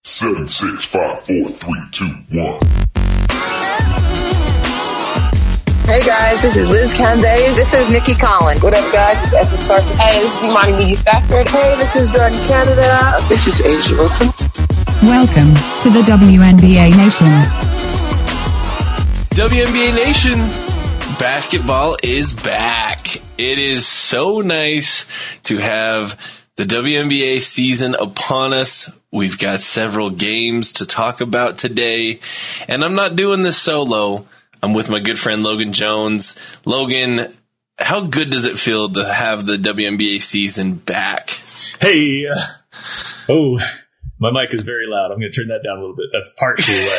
7, 6, 5, 4, 3, 2, 1. Hey guys, this is Liz Cambage. This is Nikki Collins. What up guys, it's Esther Carson. Hey, this is Imani Media Stafford. Hey, this is Jordan Canada. This is Asia Wilson. Welcome to the WNBA Nation. WNBA Nation, basketball is back. It is so nice to have the WNBA season upon us. We've got several games to talk about today, and I'm not doing this solo. I'm with my good friend Logan Jones. Logan, how good does it feel to have the WNBA season back? Hey, oh, my mic is very loud. I'm going to turn that down a little bit. That's part two where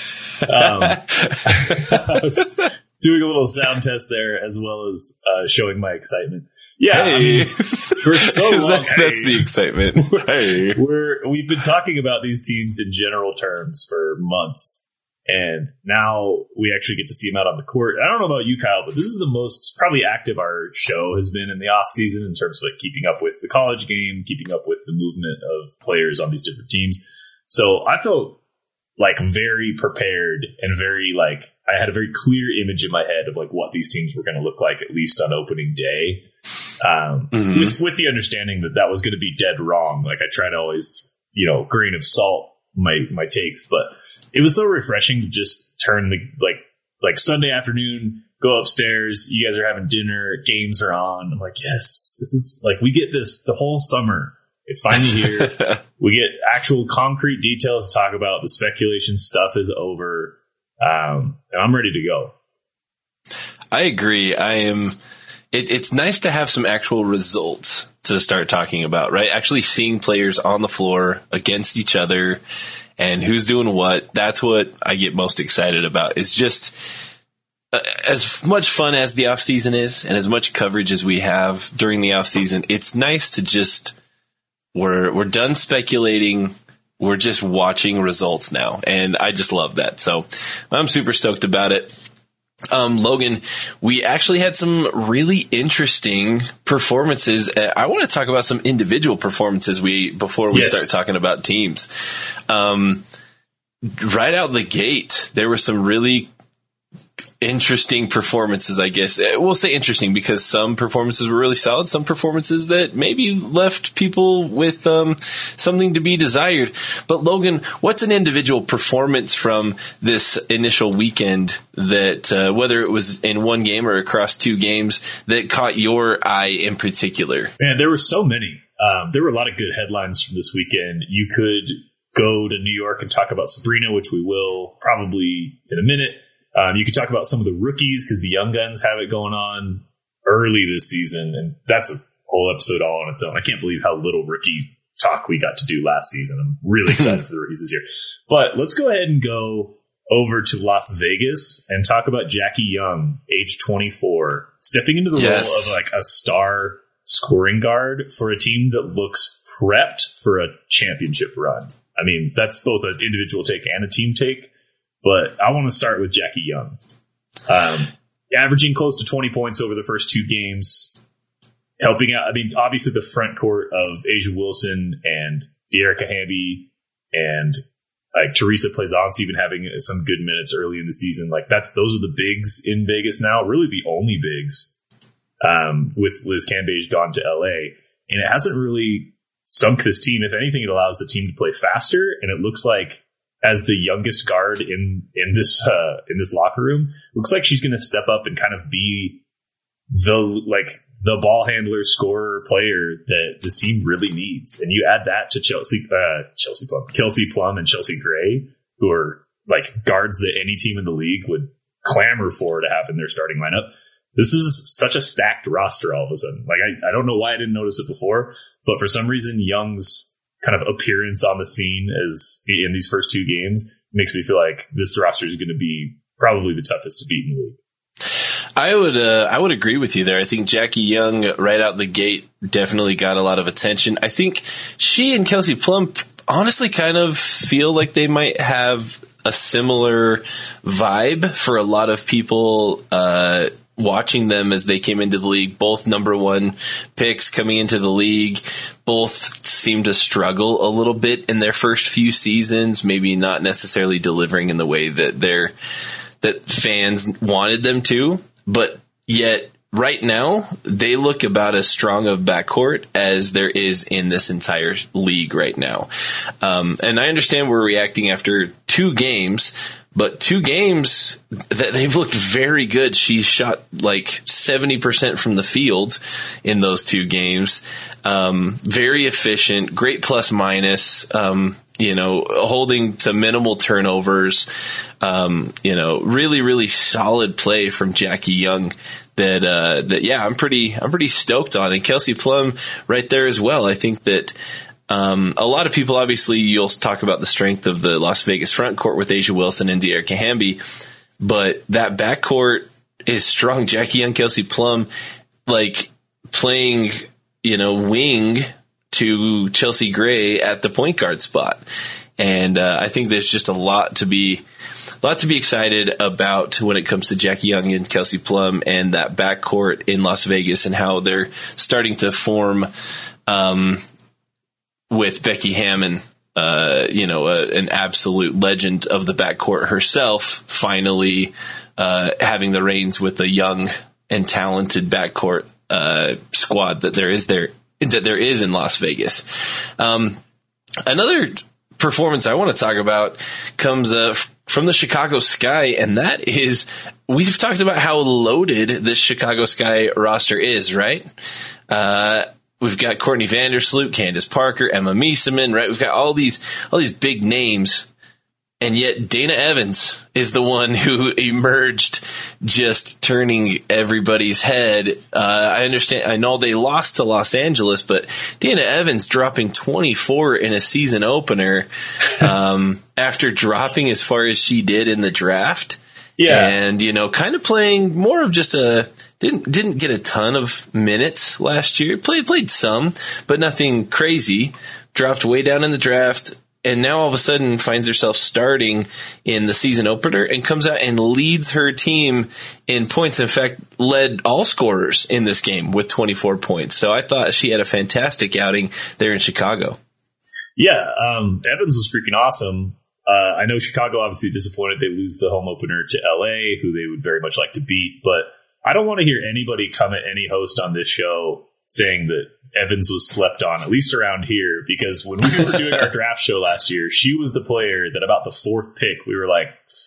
I did it. I was doing a little sound test there as well as showing my excitement. Yeah, hey. I mean, for so long, that's the excitement. Hey. We've been talking about these teams in general terms for months, and now we actually get to see them out on the court. I don't know about you, Kyle, but this is the most probably active our show has been in the off season in terms of like keeping up with the college game, keeping up with the movement of players on these different teams. So I felt like very prepared and very like I had a very clear image in my head of like what these teams were going to look like at least on opening day. With the understanding that was going to be dead wrong. Like I try to always, grain of salt my takes, but it was so refreshing to just turn the like Sunday afternoon, go upstairs. You guys are having dinner. Games are on. I'm like, yes, this is like we get this the whole summer. It's finally here. We get actual concrete details to talk about. The speculation stuff is over, and I'm ready to go. I agree. It's nice to have some actual results to start talking about, right? Actually seeing players on the floor against each other and who's doing what. That's what I get most excited about. It's just as much fun as the off season is and as much coverage as we have during the off season. It's nice to just, we're done speculating. We're just watching results now. And I just love that. So I'm super stoked about it. Logan, we actually had some really interesting performances. I want to talk about some individual performances before we start talking about teams. Right out the gate, there were some really interesting performances, I guess. We'll say interesting because some performances were really solid, some performances that maybe left people with something to be desired. But Logan, what's an individual performance from this initial weekend that, whether it was in one game or across two games, that caught your eye in particular? Man, there were so many. There were a lot of good headlines from this weekend. You could go to New York and talk about Sabrina, which we will probably in a minute. You could talk about some of the rookies because the young guns have it going on early this season, and that's a whole episode all on its own. I can't believe how little rookie talk we got to do last season. I'm really excited for the rookies this year. But let's go ahead and go over to Las Vegas and talk about Jackie Young, age 24, stepping into the role of like a star scoring guard for a team that looks prepped for a championship run. I mean, that's both an individual take and a team take. But I want to start with Jackie Young. Averaging close to 20 points over the first two games, helping out. I mean, obviously the front court of Asia Wilson and Dearica Hamby and like Teresa Plaisance even having some good minutes early in the season. Like those are the bigs in Vegas now, really the only bigs, with Liz Cambage gone to LA. And it hasn't really sunk this team. If anything, it allows the team to play faster. And it looks like, as the youngest guard in this locker room, looks like she's going to step up and kind of be the ball handler, scorer, player that this team really needs. And you add that to Kelsey Plum and Chelsea Gray, who are like guards that any team in the league would clamor for to have in their starting lineup. This is such a stacked roster all of a sudden. Like I don't know why I didn't notice it before, but for some reason Young's kind of appearance on the scene as in these first two games makes me feel like this roster is going to be probably the toughest to beat in the league. I would agree with you there. I think Jackie Young right out the gate definitely got a lot of attention. I think she and Kelsey Plum honestly kind of feel like they might have a similar vibe for a lot of people watching them as they came into the league, both number one picks coming into the league, both seemed to struggle a little bit in their first few seasons, maybe not necessarily delivering in the way that fans wanted them to, but yet right now they look about as strong of backcourt as there is in this entire league right now. And I understand we're reacting after 2 games, but 2 games that they've looked very good. She shot like 70% from the field in those 2 games. Very efficient, great plus minus, holding to minimal turnovers. Really, really solid play from Jackie Young I'm pretty stoked on. And Kelsey Plum right there as well. I think that a lot of people, obviously, you'll talk about the strength of the Las Vegas front court with Asia Wilson and De'Erica Hamby, but that backcourt is strong. Jackie Young, Kelsey Plum, like playing, wing to Chelsea Gray at the point guard spot. And I think there's just a lot to be excited about when it comes to Jackie Young and Kelsey Plum and that backcourt in Las Vegas and how they're starting to form with Becky Hammon, an absolute legend of the backcourt herself, finally having the reins with a young and talented backcourt squad that there is in Las Vegas. Another performance I want to talk about comes from the Chicago Sky, and that is, we've talked about how loaded this Chicago Sky roster is, right? We've got Courtney Vandersloot, Candace Parker, Emma Miesemann, right? We've got all these big names, and yet Dana Evans is the one who emerged, just turning everybody's head. I know they lost to Los Angeles, but Dana Evans dropping 24 in a season opener after dropping as far as she did in the draft. Yeah. And, kind of playing more of just didn't get a ton of minutes last year. Played some, but nothing crazy. Dropped way down in the draft. And now all of a sudden finds herself starting in the season opener and comes out and leads her team in points. In fact, led all scorers in this game with 24 points. So I thought she had a fantastic outing there in Chicago. Yeah, Evans was freaking awesome. I know Chicago obviously disappointed they lose the home opener to LA, who they would very much like to beat. But I don't want to hear anybody come at any host on this show saying that Evans was slept on, at least around here, because when we were doing our draft show last year, she was the player that about the 4th pick, we were like,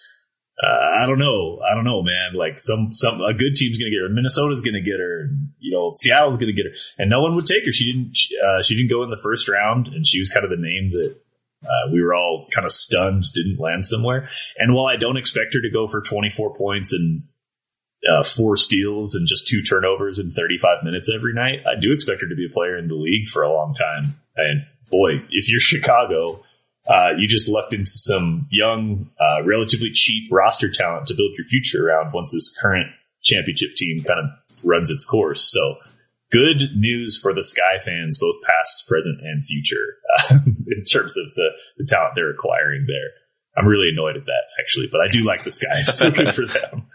I don't know, man. Like a good team's going to get her. Minnesota's going to get her. Seattle's going to get her, and no one would take her. She didn't go in the first round, and she was kind of the name that we were all kind of stunned didn't land somewhere. And while I don't expect her to go for 24 points and 4 steals and just 2 turnovers in 35 minutes every night, I do expect her to be a player in the league for a long time. And boy, if you're Chicago, you just lucked into some young, relatively cheap roster talent to build your future around once this current championship team kind of runs its course. So good news for the Sky fans, both past, present, and future, in terms of the talent they're acquiring there. I'm really annoyed at that, actually, but I do like the Sky. So good for them.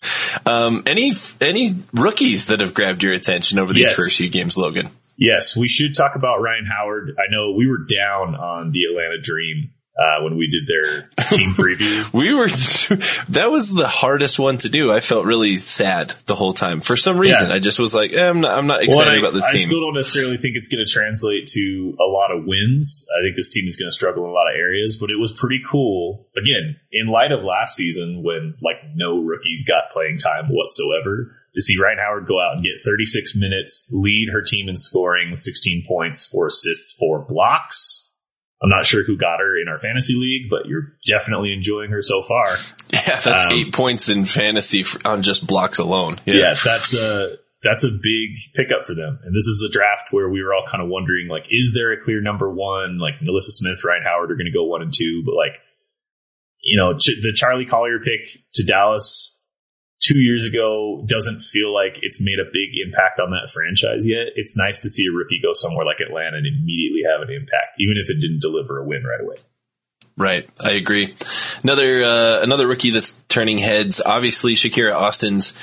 Any rookies that have grabbed your attention over these first few games, Logan? Yes, we should talk about Ryan Howard. I know we were down on the Atlanta Dream when we did their team preview. That was the hardest one to do. I felt really sad the whole time. For some reason, I just was like, I'm not excited about this team. I still don't necessarily think it's going to translate to a lot of wins. I think this team is going to struggle in a lot of areas, but it was pretty cool. Again, in light of last season when no rookies got playing time whatsoever, to see Ryan Howard go out and get 36 minutes, lead her team in scoring, 16 points, 4 assists, 4 blocks. I'm not sure who got her in our fantasy league, but you're definitely enjoying her so far. Yeah, that's 8 points in fantasy on just blocks alone. Yeah, that's a big pickup for them. And this is a draft where we were all kind of wondering, is there a clear number one? Melissa Smith, Ryan Howard are going to go 1 and 2, but the Charlie Collier pick to Dallas 2 years ago doesn't feel like it's made a big impact on that franchise yet. It's nice to see a rookie go somewhere like Atlanta and immediately have an impact, even if it didn't deliver a win right away. Right. I agree. Another rookie that's turning heads, obviously Shakira Austin's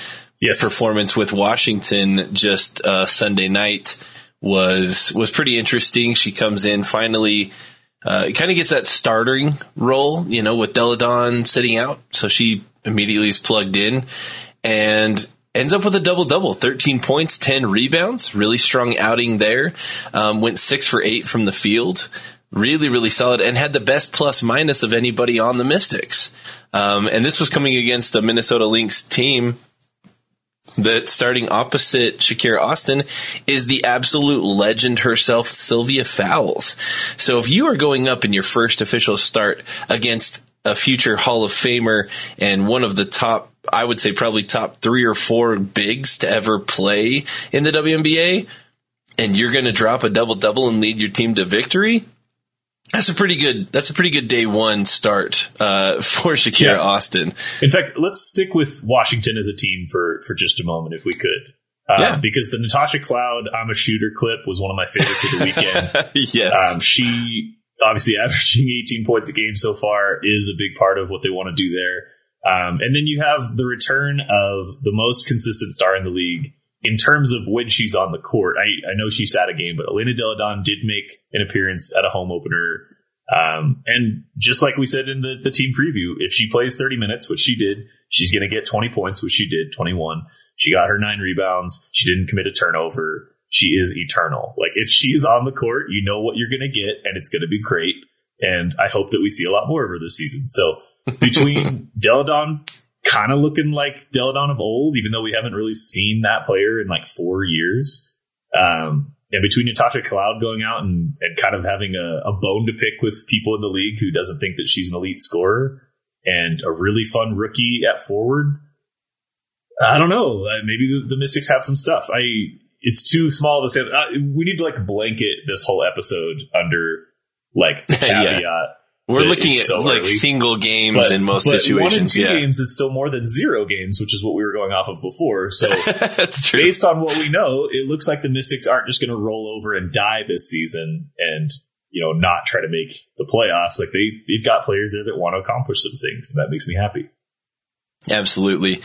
performance with Washington just Sunday night was pretty interesting. She comes in finally, kind of gets that starting role, with Deladon sitting out. So she immediately is plugged in and ends up with a double-double, 13 points, 10 rebounds, really strong outing there. Went 6 for 8 from the field. Really, really solid, and had the best plus-minus of anybody on the Mystics. And this was coming against the Minnesota Lynx team that, starting opposite Shakira Austin, is the absolute legend herself, Sylvia Fowles. So if you are going up in your first official start against a future Hall of Famer and one of the top, I would say probably top 3 or 4 bigs to ever play in the WNBA, and you're going to drop a double-double and lead your team to victory, that's a pretty good day one start for Shakira Austin. In fact, let's stick with Washington as a team for just a moment, if we could. Because the Natasha Cloud "I'm a shooter" clip was one of my favorites of the weekend. Yes. She obviously averaging 18 points a game so far is a big part of what they want to do there. And then you have the return of the most consistent star in the league in terms of when she's on the court. I know she sat a game, but Elena Deladon did make an appearance at a home opener. And just like we said in the team preview, if she plays 30 minutes, which she did, she's going to get 20 points, which she did, 21. She got her 9 rebounds. She didn't commit a turnover. She is eternal. Like, if she is on the court, you know what you're going to get, and it's going to be great. And I hope that we see a lot more of her this season. So between Deladon kind of looking like Deladon of old, even though we haven't really seen that player in like 4 years, and between Natasha Cloud going out and kind of having a bone to pick with people in the league who doesn't think that she's an elite scorer, and a really fun rookie at forward, I don't know. Maybe the Mystics have some stuff. It's too small to say. We need to like blanket this whole episode under like the caveat. We're looking at so like single games in most situations. 1 and 2 games is still more than 0 games, which is what we were going off of before. So that's true. Based on what we know, it looks like the Mystics aren't just going to roll over and die this season and, not try to make the playoffs. Like they've got players there that want to accomplish some things, and that makes me happy. Absolutely.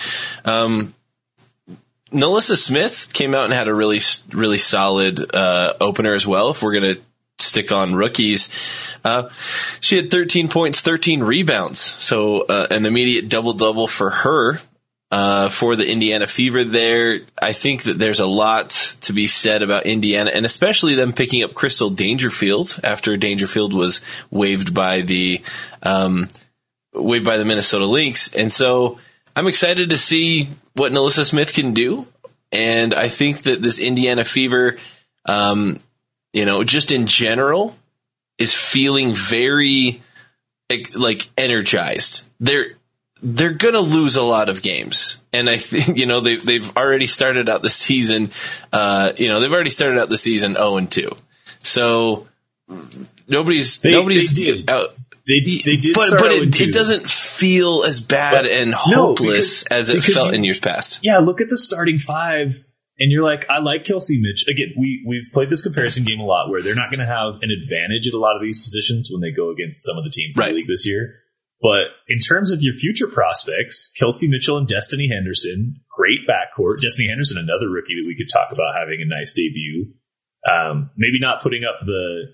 Nalissa Smith came out and had a really, really solid opener as well. If we're going to stick on rookies, she had 13 points, 13 rebounds. So an immediate double-double for her for the Indiana Fever there. I think that there's a lot to be said about Indiana, and especially them picking up Crystal Dangerfield after Dangerfield was waived by the Minnesota Lynx. And so I'm excited to see what Nalissa Smith can do. And I think that this Indiana Fever, just in general, is feeling very like energized. They're going to lose a lot of games. And I think, they've already started out the season, 0-2. So They did. out. They did, but start it doesn't feel as bad and hopeless as it felt in years past. Yeah, look at the starting 5, and you're like, I like Kelsey Mitch. Again, we've played this comparison game a lot, where they're not going to have an advantage at a lot of these positions when they go against some of the teams in the league this year. But in terms of your future prospects, Kelsey Mitchell and Destiny Henderson, great backcourt. Destiny Henderson, another rookie that we could talk about having a nice debut. Maybe not putting up the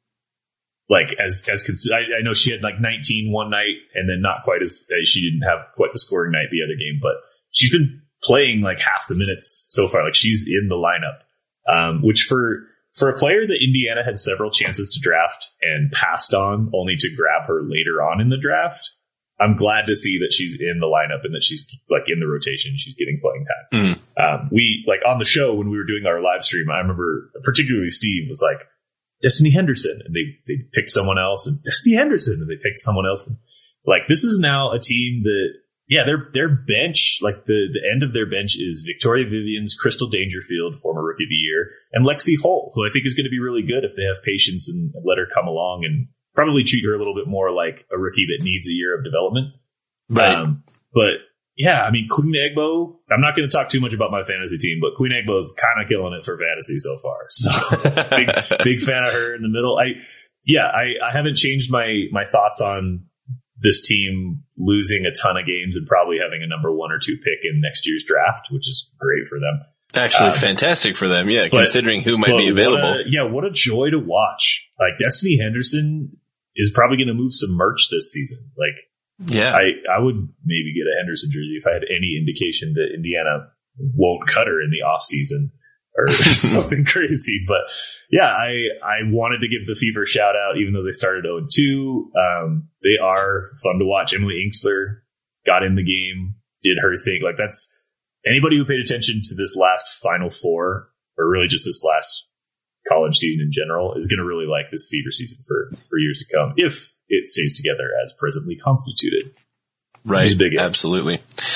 I know she had like 19 one night, and then not quite as she didn't have quite the scoring night the other game, but she's been playing like half the minutes so far. Like, she's in the lineup, which for a player that Indiana had several chances to draft and passed on, only to grab her later on in the draft, I'm glad to see that she's in the lineup and that she's like in the rotation. She's getting playing time. We like on the show when we were doing our live stream, I remember particularly Steve was like, Destiny Henderson, and they picked someone else, and Destiny Henderson, and they picked someone else. Like, this is now a team that, their bench, like the end of their bench is Victoria Vivians, Crystal Dangerfield, former Rookie of the Year, and Lexi Hull, who I think is going to be really good if they have patience and let her come along and probably treat her a little bit more like a rookie that needs a year of development. Right. But yeah, I mean, Queen Egbo, I'm not going to talk too much about my fantasy team, but Queen Egbo is kind of killing it for fantasy so far. So big fan of her in the middle. I haven't changed my thoughts on this team losing a ton of games and probably having a number 1 or 2 pick in next year's draft, which is great for them. Actually, fantastic for them, yeah, considering who might be available. What a joy to watch. Like, Destiny Henderson is probably going to move some merch this season. Like, yeah, I would maybe get a Henderson jersey if I had any indication that Indiana won't cut her in the off season or something crazy. But yeah, I wanted to give the Fever a shout out, even though they started 0-2. They are fun to watch. Emily Inkster got in the game, did her thing. Like, that's anybody who paid attention to this last Final Four, or really just this last college season in general, is going to really like this Fever season for years to come, if it stays together as presently constituted. Right. Absolutely.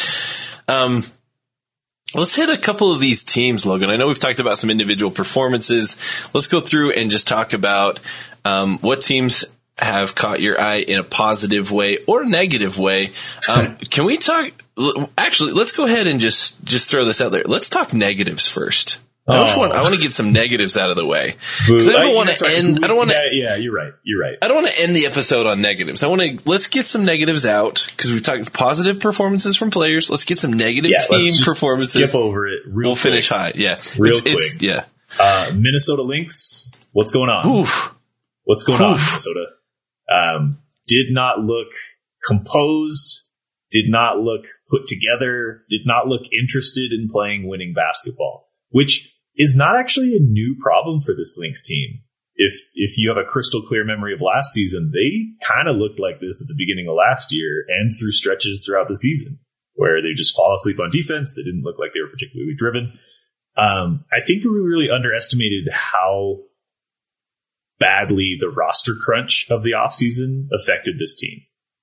Let's hit a couple of these teams, Logan. I know we've talked about some individual performances. Let's go through and just talk about what teams have caught your eye in a positive way or negative way. Can we talk? Actually, let's go ahead and just throw this out there. Let's talk negatives first. I want to get some negatives out of the way, because I don't want to end. I don't want to. Yeah, you're right. I don't want to end the episode on negatives. Let's get some negatives out, because we've talked positive performances from players. Let's get some negative team performances. Skip over it. We'll finish high. Yeah, real quick. Minnesota Lynx. What's going on? Oof. What's going on, Minnesota? Did not look composed. Did not look put together. Did not look interested in playing winning basketball, which is not actually a new problem for this Lynx team. If you have a crystal clear memory of last season, they kind of looked like this at the beginning of last year and through stretches throughout the season where they just fall asleep on defense. They didn't look like they were particularly driven. I think we really underestimated how badly the roster crunch of the offseason affected this team.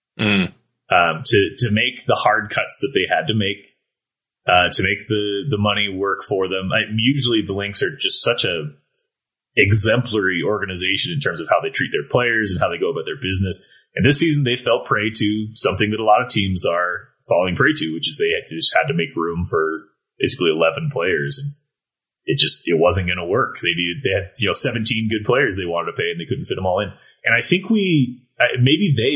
To make the hard cuts that they had to make the money work for them. Usually the Lynx are just such a exemplary organization in terms of how they treat their players and how they go about their business. And this season they fell prey to something that a lot of teams are falling prey to, which is they just had to make room for basically 11 players, and it wasn't going to work. They had 17 good players they wanted to pay, and they couldn't fit them all in. And I think maybe they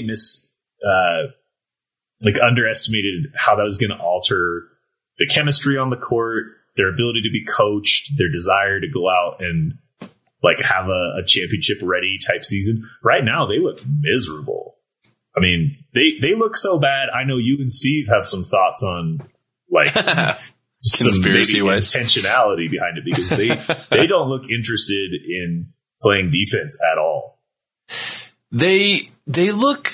underestimated how that was going to alter the chemistry on the court, their ability to be coached, their desire to go out and have a championship ready type season. Right now, they look miserable. I mean, they look so bad. I know you and Steve have some thoughts on some maybe intentionality behind it, because they don't look interested in playing defense at all. They look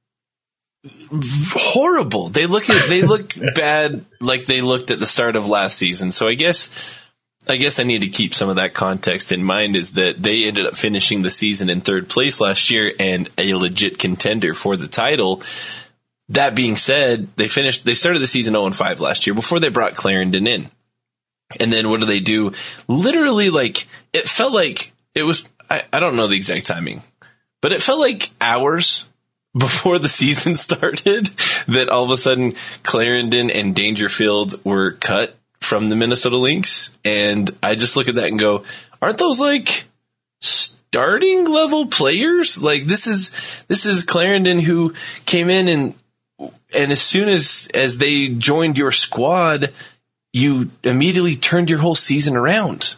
horrible. They look bad, like they looked at the start of last season. So I guess I need to keep some of that context in mind, is that they ended up finishing the season in 3rd place last year and a legit contender for the title. That being said, they started the season 0-5 last year before they brought Clarendon in. And then what do they do? Literally, it felt like it was, I don't know the exact timing, but it felt like hours before the season started that all of a sudden Clarendon and Dangerfield were cut from the Minnesota Lynx. And I just look at that and go, aren't those starting level players? This is Clarendon, who came in and as soon as they joined your squad, you immediately turned your whole season around.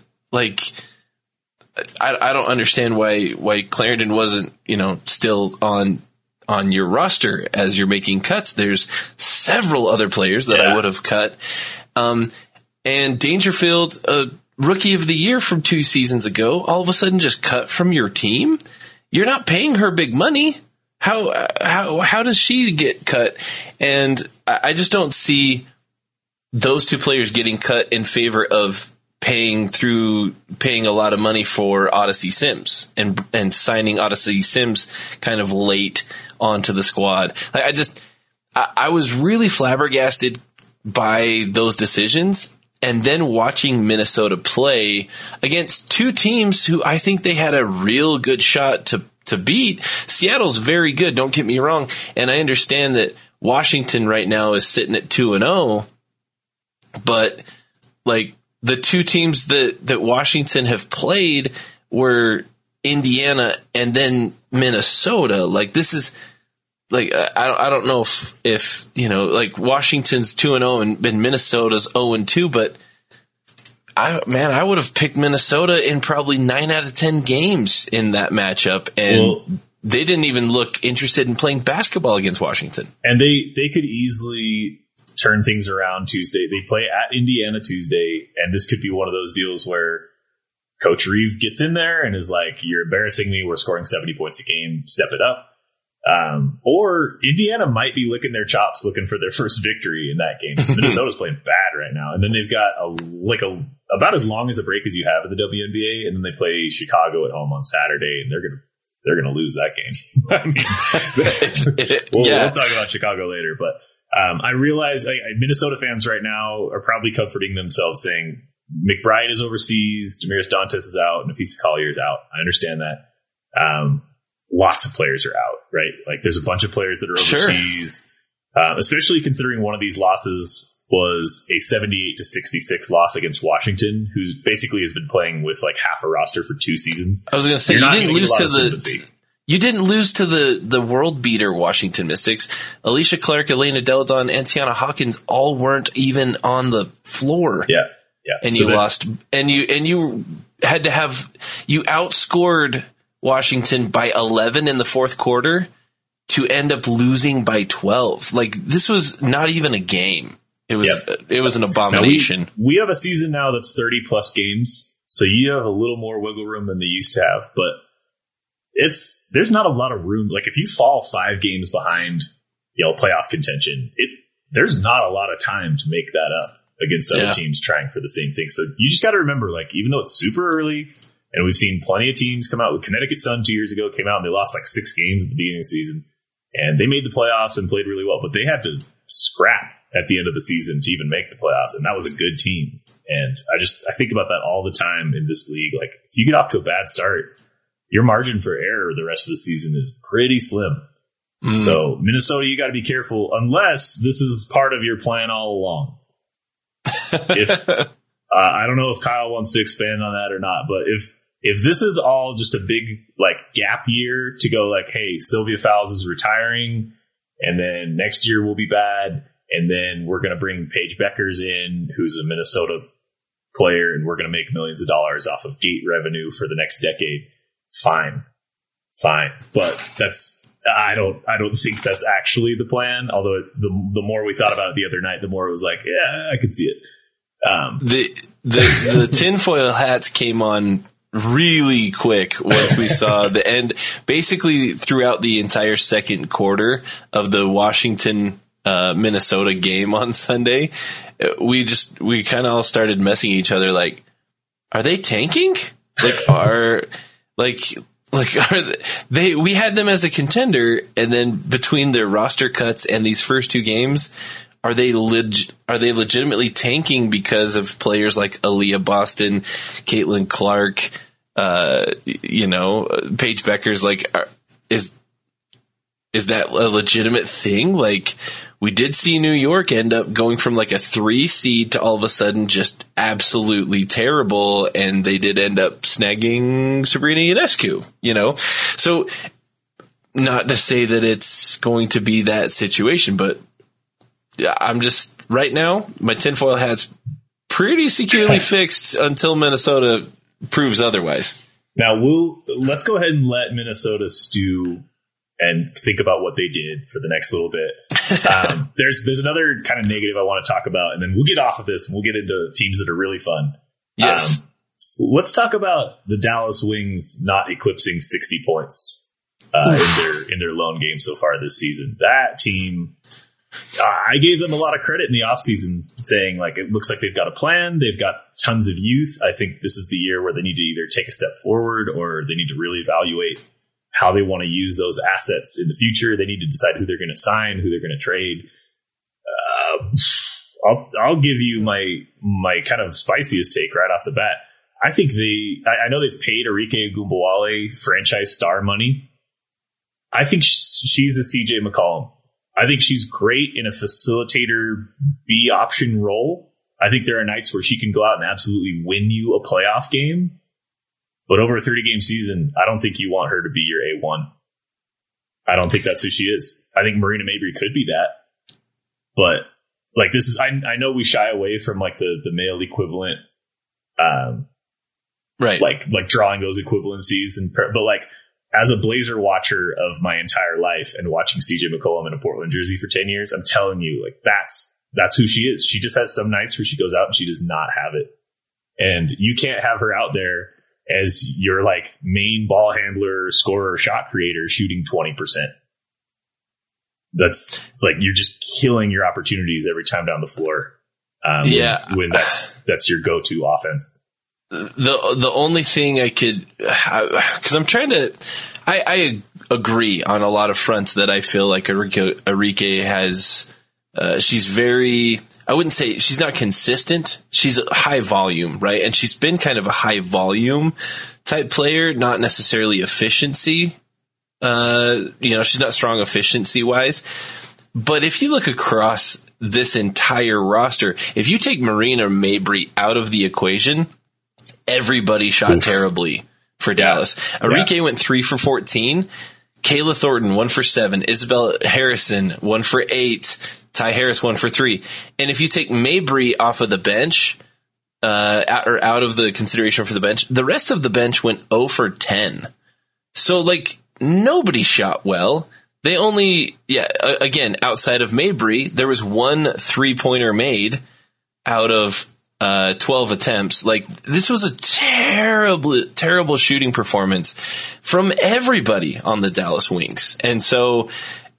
I don't understand why Clarendon wasn't, still on your roster as you're making cuts. There's several other players that I would have cut. And Dangerfield, a rookie of the year from 2 seasons ago, all of a sudden just cut from your team. You're not paying her big money. How does she get cut? And I just don't see those 2 players getting cut in favor of paying a lot of money for Odyssey Sims and signing Odyssey Sims kind of late onto the squad. I was really flabbergasted by those decisions. And then watching Minnesota play against 2 teams who I think they had a real good shot to beat. Seattle's very good, don't get me wrong. And I understand that Washington right now is sitting at 2-0. But the 2 teams that Washington have played were Indiana and then Minnesota. like I don't know if like Washington's 2-0 and Minnesota's 0-2, but I would have picked Minnesota in probably 9 out of 10 games in that matchup, and they didn't even look interested in playing basketball against Washington. And they could easily turn things around Tuesday. They play at Indiana Tuesday, and this could be one of those deals where Coach Reeve gets in there and is like, "You're embarrassing me. We're scoring 70 points a game. Step it up." Or Indiana might be licking their chops looking for their first victory in that game. Minnesota's playing bad right now. And then they've got about as long as a break as you have in the WNBA. And then they play Chicago at home on Saturday, and they're going to lose that game. I mean, we'll talk about Chicago later, but I realize Minnesota fans right now are probably comforting themselves saying McBride is overseas, Damiris Dantas is out, and Nafisa Collier is out. I understand that. Lots of players are out, right? Like there's a bunch of players that are overseas, especially considering one of these losses was a 78-66 loss against Washington, who basically has been playing with like half a roster for 2 seasons. I was going to say, you didn't lose to the world beater Washington Mystics. Alicia Clark, Elena Deladon, and Tiana Hawkins all weren't even on the floor. Yeah. And so you lost, and you had to you outscored Washington by 11 in the fourth quarter to end up losing by 12. Like this was not even a game. It was an abomination. Now we have a season now that's 30 plus games, so you have a little more wiggle room than they used to have, but there's not a lot of room. Like if you fall 5 games behind, playoff contention, there's not a lot of time to make that up against other teams trying for the same thing. So you just got to remember, like, even though it's super early, and we've seen plenty of teams come out with Connecticut Sun 2 years ago, came out and they lost like 6 games at the beginning of the season, and they made the playoffs and played really well, but they had to scrap at the end of the season to even make the playoffs, and that was a good team. And I think about that all the time in this league. Like, if you get off to a bad start, your margin for error the rest of the season is pretty slim. So Minnesota, you got to be careful unless this is part of your plan all along. I don't know if Kyle wants to expand on that or not, but if this is all just a big like gap year to go like, hey, Sylvia Fowles is retiring, and then next year will be bad, and then we're going to bring Paige Beckers in, who's a Minnesota player, and we're going to make millions of dollars off of gate revenue for the next decade. Fine. But I don't think that's actually the plan. Although the more we thought about it the other night, the more it was like, yeah, I could see it. The tinfoil hats came on really quick once we saw the end. Basically, throughout the entire second quarter of the Washington Minnesota game on Sunday, we kind of all started messing each other. Like, are they tanking? We had them as a contender, and then between their roster cuts and these first 2 games, are they legitimately tanking because of players like Aaliyah Boston, Caitlin Clark, Paige Beckers? Like, is that a legitimate thing? Like, we did see New York end up going from like a 3 seed to all of a sudden just absolutely terrible, and they did end up snagging Sabrina Ionescu, So, not to say that it's going to be that situation, but I'm just, right now, my tinfoil hat's pretty securely fixed until Minnesota proves otherwise. Now, let's go ahead and let Minnesota stew and think about what they did for the next little bit. There's another kind of negative I want to talk about, and then we'll get off of this and we'll get into teams that are really fun. Yes. Let's talk about the Dallas Wings not eclipsing 60 points in their lone game so far this season. That team, I gave them a lot of credit in the offseason, saying like, it looks like they've got a plan. They've got tons of youth. I think this is the year where they need to either take a step forward or they need to really evaluate how they want to use those assets in the future. They need to decide who they're going to sign, who they're going to trade. I'll give you my kind of spiciest take right off the bat. I think I know they've paid Arike Ogunbowale franchise star money. I think she's a CJ McCollum. I think she's great in a facilitator B option role. I think there are nights where she can go out and absolutely win you a playoff game. But over a 30-game season, I don't think you want her to be your A1. I don't think that's who she is. I think Marina Mabrey could be that, but like this is, I know we shy away from like the male equivalent, right? Like drawing those equivalencies, but like as a Blazer watcher of my entire life and watching CJ McCollum in a Portland jersey for 10 years, I'm telling you, like that's who she is. She just has some nights where she goes out and she does not have it, and you can't have her out there as your like main ball handler, scorer, shot creator shooting 20%. That's like, you're just killing your opportunities every time down the floor. When that's your go-to offense. The only thing I could, cause I'm trying to, I agree on a lot of fronts that I feel like Arike has, she's very, I wouldn't say she's not consistent. She's a high volume, right? And she's been kind of a high volume type player, not necessarily efficiency. She's not strong efficiency wise. But if you look across this entire roster, if you take Marina Mabrey out of the equation, everybody shot terribly for Dallas. Arike went 3 for 14. Kayla Thornton, 1 for 7. Isabel Harrison, 1 for 8. Ty Harris, 1 for 3. And if you take Mabrey off of the bench, or out of the consideration for the bench, the rest of the bench went 0 for 10. So, like, nobody shot well. They only, again, outside of Mabrey, there was 1 3-pointer made out of 12 attempts. Like, this was a terrible shooting performance from everybody on the Dallas Wings. And so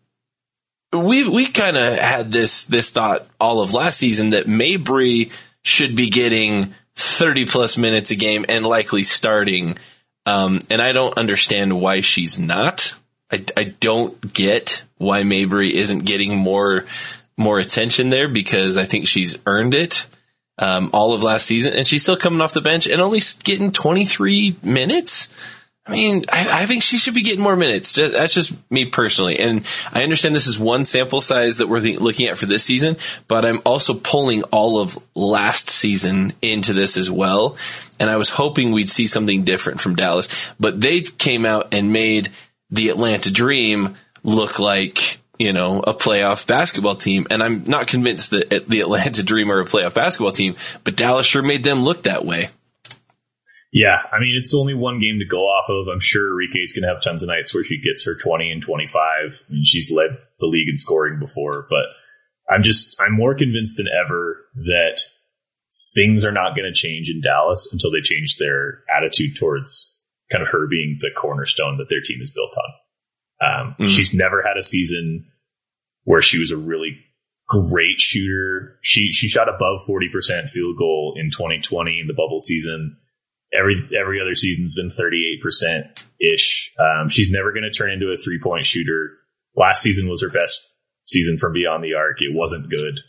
we kind of had this thought all of last season that Mabrey should be getting 30 plus minutes a game and likely starting. And I don't understand why she's not. I don't get why Mabrey isn't getting more attention there, because I think she's earned it all of last season, and she's still coming off the bench and only getting 23 minutes. I mean, I think she should be getting more minutes. That's just me personally. And I understand this is one sample size that we're looking at for this season, but I'm also pulling all of last season into this as well. And I was hoping we'd see something different from Dallas, but they came out and made the Atlanta Dream look like, a playoff basketball team. And I'm not convinced that the Atlanta Dream are a playoff basketball team, but Dallas sure made them look that way. Yeah, I mean, it's only one game to go off of. I'm sure Arike's going to have tons of nights where she gets her 20 and 25. I mean, she's led the league in scoring before, but I'm more convinced than ever that things are not going to change in Dallas until they change their attitude towards kind of her being the cornerstone that their team is built on. She's never had a season where she was a really great shooter. She shot above 40% field goal in 2020 in the bubble season. Every other season's been 38% ish. She's never going to turn into a 3-point shooter. Last season was her best season from beyond the arc. It wasn't good.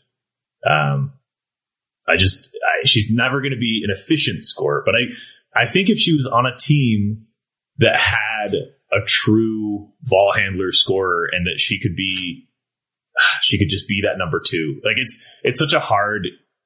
She's never going to be an efficient scorer, but I think if she was on a team that had a true ball handler scorer and that she could just be that number 2. Like it's such a hard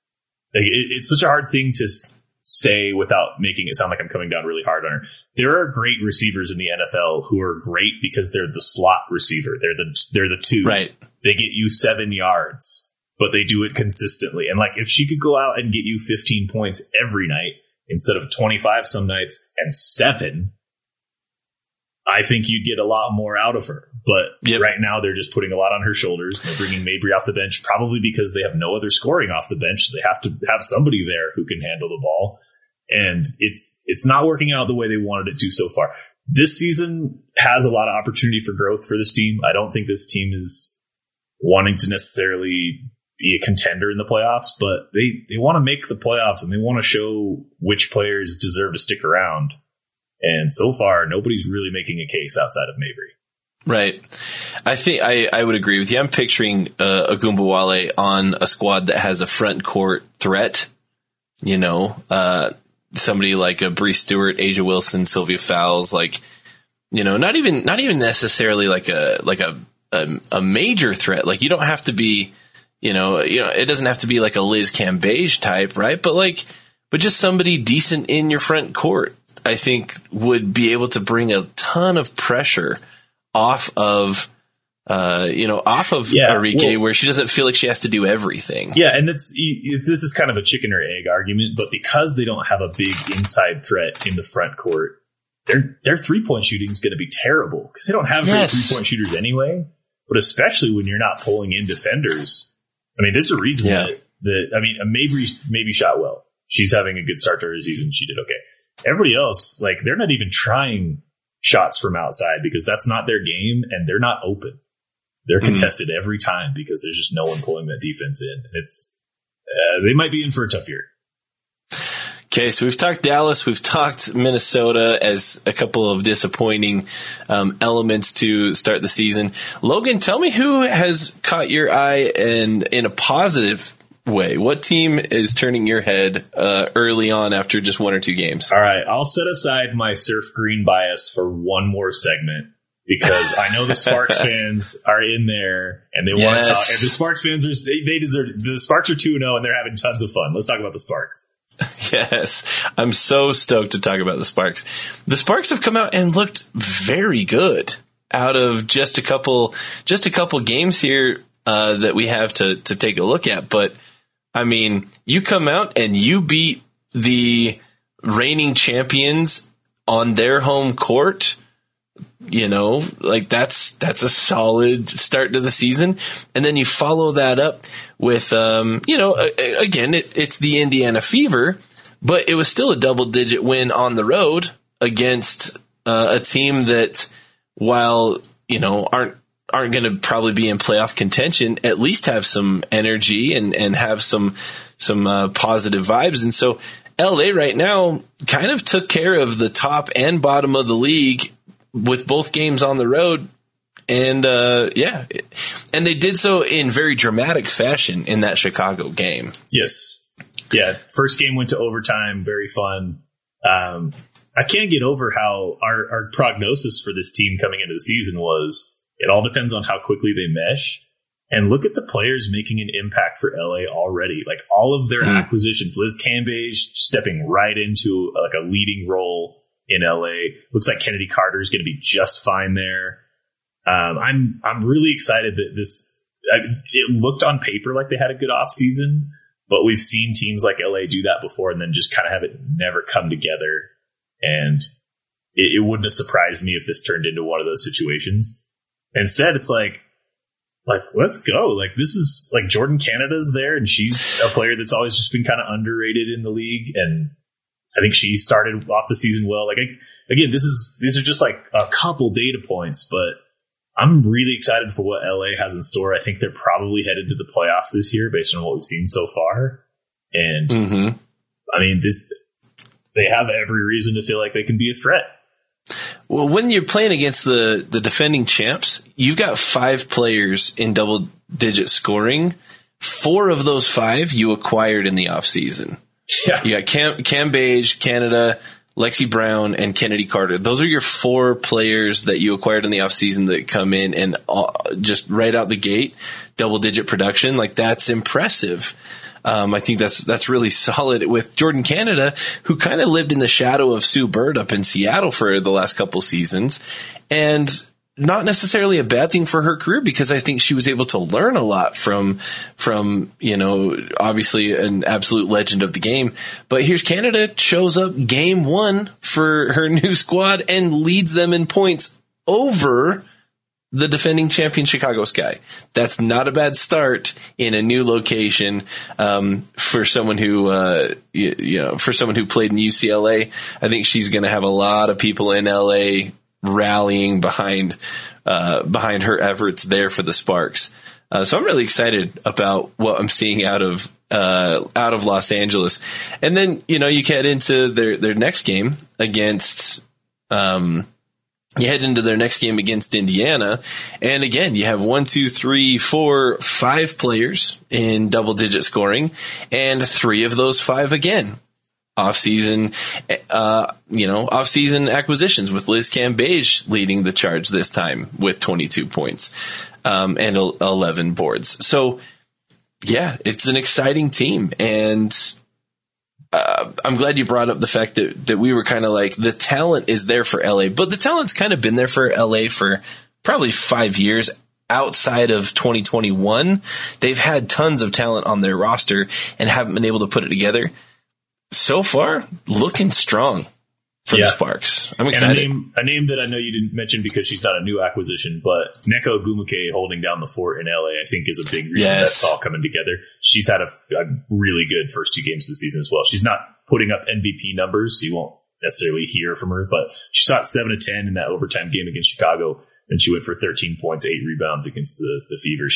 thing to say without making it sound like I'm coming down really hard on her. There are great receivers in the NFL who are great because they're the slot receiver. They're the 2. Right. They get you 7 yards, but they do it consistently. And like, if she could go out and get you 15 points every night instead of 25 some nights and 7, I think you'd get a lot more out of her. But Right now they're just putting a lot on her shoulders. They're bringing Mabrey off the bench probably because they have no other scoring off the bench. So they have to have somebody there who can handle the ball. And it's not working out the way they wanted it to so far. This season has a lot of opportunity for growth for this team. I don't think this team is wanting to necessarily be a contender in the playoffs, but they want to make the playoffs and they want to show which players deserve to stick around. And so far, nobody's really making a case outside of Mabrey. Right. I think I would agree with you. I'm picturing Ogunbowale on a squad that has a front court threat. Somebody like a Bree Stewart, Asia Wilson, Sylvia Fowles, like, not even necessarily like a major threat. Like, you don't have to be, it doesn't have to be like a Liz Cambage type, right? But just somebody decent in your front court, I think, would be able to bring a ton of pressure off of Arike, where she doesn't feel like she has to do everything. Yeah, and this is kind of a chicken or egg argument, but because they don't have a big inside threat in the front court, their 3-point shooting is going to be terrible because they don't have great 3-point shooters anyway. But especially when you're not pulling in defenders, I mean, there's a reason that Mabry shot well. She's having a good start to her season. She did okay. Everybody else, like, they're not even trying shots from outside because that's not their game, and they're not open. They're contested every time because there's just no one pulling that defense in. It's they might be in for a tough year. Okay, so we've talked Dallas, we've talked Minnesota as a couple of disappointing elements to start the season. Logan, tell me who has caught your eye and in a positive way. What team is turning your head early on after just 1 or 2 games? All right, I'll set aside my surf green bias for one more segment because I know the Sparks fans are in there and they want to talk. And the Sparks fans, they deserve it. The Sparks are 2-0 and they're having tons of fun. Let's talk about the Sparks. Yes, I'm so stoked to talk about the Sparks. The Sparks have come out and looked very good out of just a couple games here that we have to take a look at. But I mean, you come out and you beat the reigning champions on their home court. You know, like that's a solid start to the season. And then you follow that up with, again, it's the Indiana Fever, but it was still a double-digit win on the road against a team that, while, aren't going to probably be in playoff contention, at least have some energy and have some positive vibes. And so LA right now kind of took care of the top and bottom of the league with both games on the road. And and they did so in very dramatic fashion in that Chicago game. Yes. Yeah. First game went to overtime. Very fun. I can't get over how our prognosis for this team coming into the season was it all depends on how quickly they mesh. And look at the players making an impact for LA already. Like all of their acquisitions, Liz Cambage stepping right into like a leading role in LA. Looks like Kennedy Carter is going to be just fine there. I'm really excited that it looked on paper like they had a good off season, but we've seen teams like LA do that before and then just kind of have it never come together. And it wouldn't have surprised me if this turned into one of those situations. Instead, it's like, let's go. Like, this is like Jordan Canada's there, and she's a player that's always just been kind of underrated in the league. And I think she started off the season well. Like, again, these are just like a couple data points, but I'm really excited for what LA has in store. I think they're probably headed to the playoffs this year based on what we've seen so far. And I mean, they have every reason to feel like they can be a threat. Well, when you're playing against the defending champs, you've got 5 players in double-digit scoring. 4 of those 5 you acquired in the offseason. Yeah. You got Cambage, Canada, Lexi Brown, and Kennedy Carter. Those are your 4 players that you acquired in the offseason that come in and just right out the gate, double-digit production. Like, that's impressive. I think that's really solid with Jordan Canada, who kind of lived in the shadow of Sue Bird up in Seattle for the last couple seasons, and not necessarily a bad thing for her career because I think she was able to learn a lot from obviously an absolute legend of the game. But here's Canada shows up game 1 for her new squad and leads them in points over the defending champion Chicago Sky. That's not a bad start in a new location for someone who for someone who played in UCLA. I think she's going to have a lot of people in LA rallying behind her efforts there for the Sparks. So I'm really excited about what I'm seeing out of Los Angeles. And then you head into their next game against. You head into their next game against Indiana, and again, you have 1, 2, 3, 4, 5 players in double-digit scoring, and 3 of those 5 again off-season acquisitions with Liz Cambage leading the charge this time with 22 points and 11 boards. So, yeah, it's an exciting team, and I'm glad you brought up the fact that we were kind of like the talent is there for LA, but the talent's kind of been there for LA for probably 5 years outside of 2021. They've had tons of talent on their roster and haven't been able to put it together. So far, looking strong for the Sparks. I'm excited. And a name that I know you didn't mention because she's not a new acquisition, but Neko Ogwumike holding down the fort in LA, I think is a big reason that's all coming together. She's had a really good first 2 games of the season as well. She's not putting up MVP numbers, so you won't necessarily hear from her, but she shot 7 of 10 in that overtime game against Chicago, and she went for 13 points, 8 rebounds against the Fever.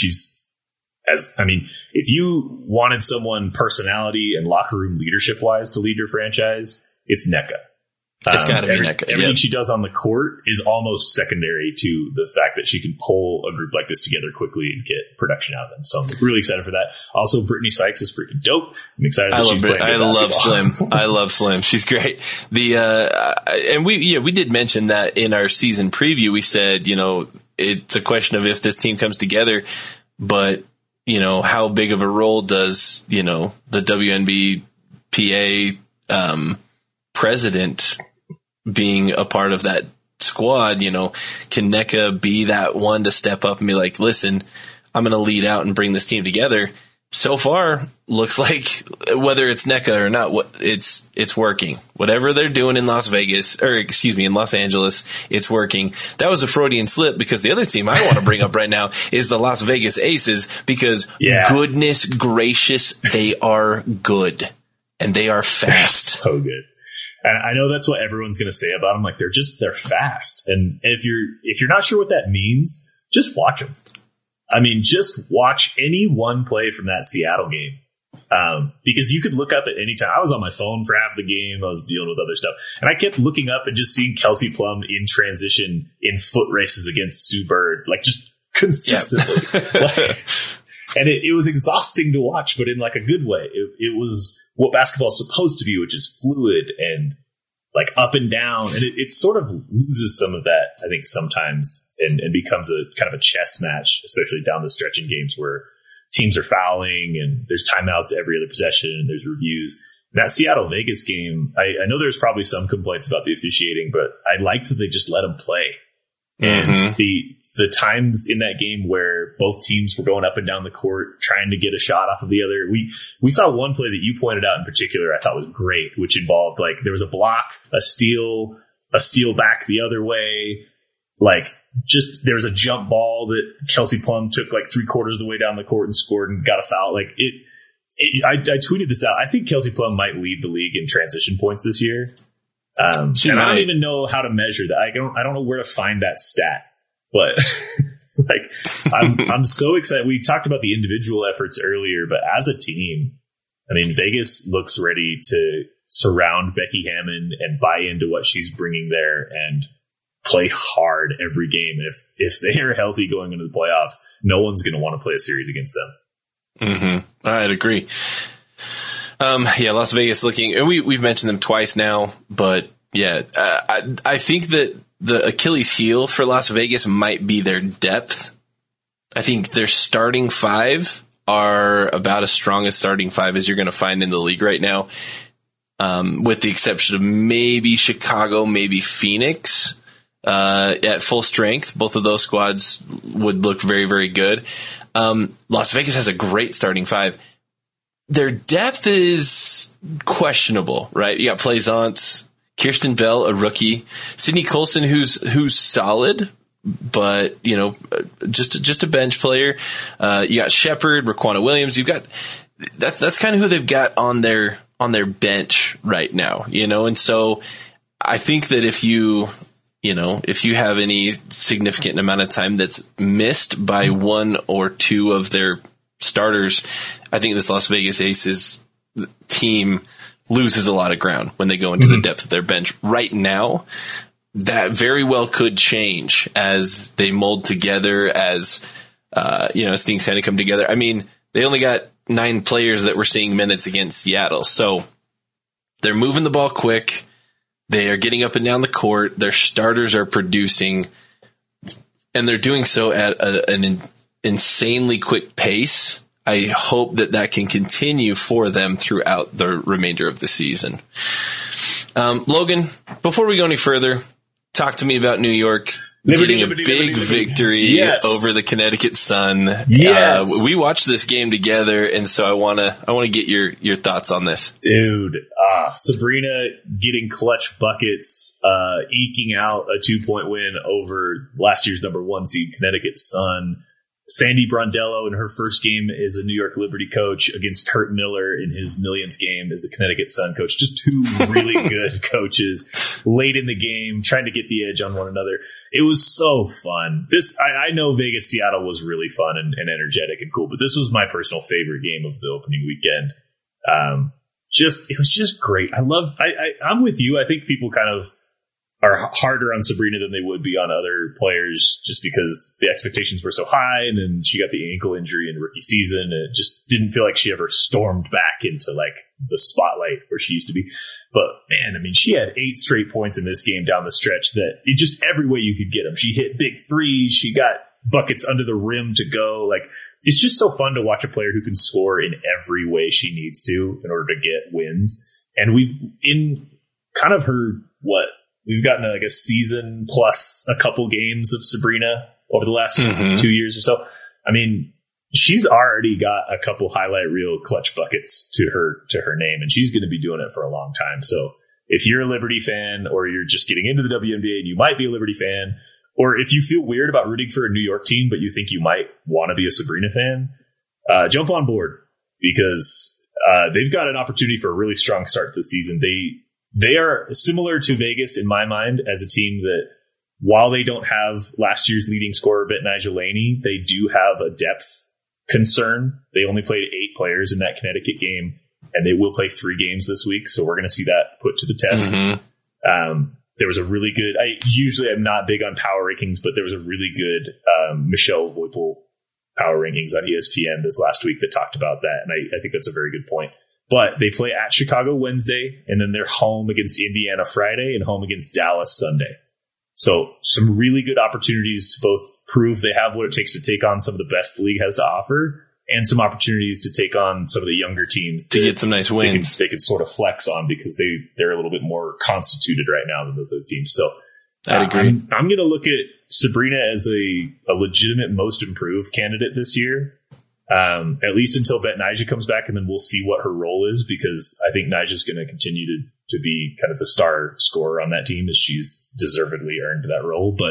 If you wanted someone personality and locker room leadership wise to lead your franchise, it's Nneka. It's got to be Nneka. Everything she does on the court is almost secondary to the fact that she can pull a group like this together quickly and get production out of them. So I'm really excited for that. Also, Brittany Sykes is freaking dope. I'm excited that she's playing good basketball. love Slim. I love Slim. She's great. And we did mention that in our season preview. We said, it's a question of if this team comes together, but how big of a role does, the WNBPA, president being a part of that squad, can Nneka be that one to step up and be like, listen, I'm going to lead out and bring this team together. So far, looks like whether it's Nneka or not, it's working. Whatever they're doing in Los Angeles, it's working. That was a Freudian slip because the other team I want to bring up right now is the Las Vegas Aces because goodness gracious, they are good and they are fast. So good. And I know that's what everyone's going to say about them. Like they're fast. And if you're not sure what that means, just watch them. Just watch any one play from that Seattle game. Because you could look up at any time. I was on my phone for half the game. I was dealing with other stuff. And I kept looking up and just seeing Kelsey Plum in transition in foot races against Sue Bird, like just consistently. And it was exhausting to watch, but in like a good way. It was what basketball is supposed to be, which is fluid and like up and down. And it sort of loses some of that, I think, sometimes and becomes a kind of a chess match, especially down the stretch in games where teams are fouling and there's timeouts every other possession and there's reviews. That Seattle Vegas game, I know there's probably some complaints about the officiating, but I liked that they just let them play. And the times in that game where both teams were going up and down the court trying to get a shot off of the other, we saw one play that you pointed out in particular I thought was great, which involved like there was a block, a steal back the other way, like just there was a jump ball that Kelsey Plum took like 3/4 of the way down the court and scored and got a foul. Like I tweeted this out. I think Kelsey Plum might lead the league in transition points this year. And I don't even know how to measure that. I don't know where to find that stat, but like I'm so excited. We talked about the individual efforts earlier, but as a team, Vegas looks ready to surround Becky Hammon and buy into what she's bringing there and play hard every game. If they are healthy going into the playoffs, no one's going to want to play a series against them. I'd agree. Las Vegas looking, and we've mentioned them twice now, but I think that the Achilles heel for Las Vegas might be their depth. I think their starting 5 are about as strong a starting 5 as you're going to find in the league right now. With the exception of maybe Chicago, maybe Phoenix, at full strength. Both of those squads would look very, very good. Las Vegas has a great starting 5. Their depth is questionable, right? You got Plaisance, Kirsten Bell, a rookie, Sydney Colson, who's solid, but just a bench player. You got Shepherd, Raquana Williams. You've got that's kind of who they've got on their bench right now, And so I think that if you have any significant amount of time that's missed by one or two of their starters, I think this Las Vegas Aces team loses a lot of ground when they go into the depth of their bench. Right now, that very well could change as they mold together, as things kind of come together. They only got 9 players that were seeing minutes against Seattle, so they're moving the ball quick. They are getting up and down the court. Their starters are producing, and they're doing so at an insanely quick pace. I hope that can continue for them throughout the remainder of the season. Logan, before we go any further, talk to me about New York. getting a big victory over the Connecticut Sun. Yes. We watched this game together, and so I want to get your thoughts on this. Dude, Sabrina getting clutch buckets, eking out a 2-point win over last year's number 1 seed Connecticut Sun. Sandy Brondello in her first game as a New York Liberty coach against Kurt Miller in his millionth game as the Connecticut Sun coach. Just 2 really good coaches late in the game, trying to get the edge on one another. It was so fun. I know Vegas Seattle was really fun and energetic and cool, but this was my personal favorite game of the opening weekend. It was just great. I'm with you. I think people kind of are harder on Sabrina than they would be on other players just because the expectations were so high, and then she got the ankle injury in rookie season, and it just didn't feel like she ever stormed back into like the spotlight where she used to be. But man, I mean, she had 8 straight points in this game down the stretch that it just every way you could get them. She hit big threes. She got buckets under the rim to go. Like, it's just so fun to watch a player who can score in every way she needs to in order to get wins. And we've gotten like a season plus a couple games of Sabrina over the last 2 years or so. I mean, she's already got a couple highlight reel clutch buckets to her name, and she's going to be doing it for a long time. So if you're a Liberty fan, or you're just getting into the WNBA and you might be a Liberty fan, or if you feel weird about rooting for a New York team, but you think you might want to be a Sabrina fan, jump on board, because they've got an opportunity for a really strong start to the season. They are similar to Vegas in my mind as a team that, while they don't have last year's leading scorer, Bet-Nigel Laney, they do have a depth concern. They only played 8 players in that Connecticut game, and they will play 3 games this week. So we're going to see that put to the test. There was a really good, usually I'm not big on power rankings, but there was a really good Michelle Voipel power rankings on ESPN this last week that talked about that. And I think that's a very good point. But they play at Chicago Wednesday, and then they're home against Indiana Friday and home against Dallas Sunday. So some really good opportunities to both prove they have what it takes to take on some of the best the league has to offer, and some opportunities to take on some of the younger teams to get some nice wins. They can sort of flex on, because they're a little bit more constituted right now than those other teams. So I'd agree. I'm going to look at Sabrina as a legitimate most improved candidate this year. At least until Bet-Nigel comes back, and then we'll see what her role is, because I think Nigel's going to continue to be kind of the star scorer on that team, as she's deservedly earned that role. But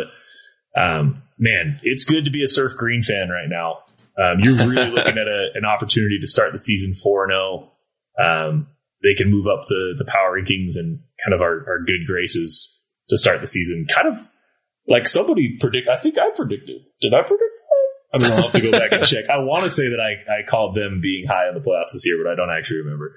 man, it's good to be a Surf Green fan right now. You're really looking at an opportunity to start the season 4-0. They can move up the power rankings and kind of our good graces to start the season. Kind of like somebody I think I predicted. Did I predict that? I mean, I'll have to go back and check. I want to say that I called them being high in the playoffs this year, but I don't actually remember.